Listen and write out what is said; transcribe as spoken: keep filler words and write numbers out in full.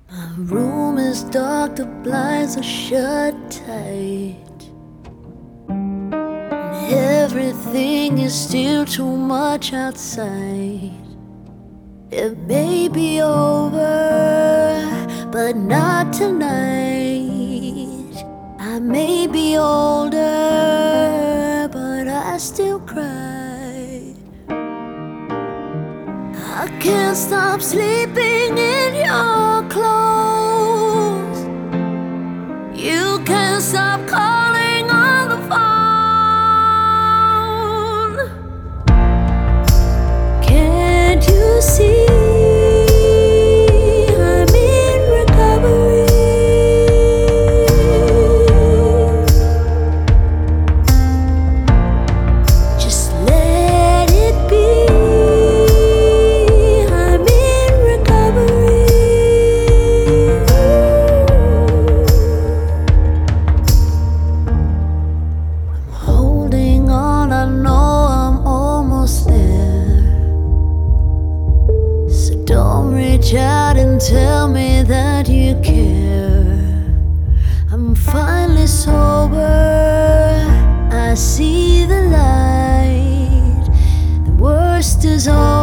My room is dark, the blinds are shut tight, and everything is still too much outside. It may be over, but not tonight. I may be older, but I still cry. I can't stop sleeping in your clothes. You can't stop calling on the phone. Can't you see I'm in recovery? Just let it be. Reach out and tell me that you care. I'm finally sober, I see the light. The worst is over.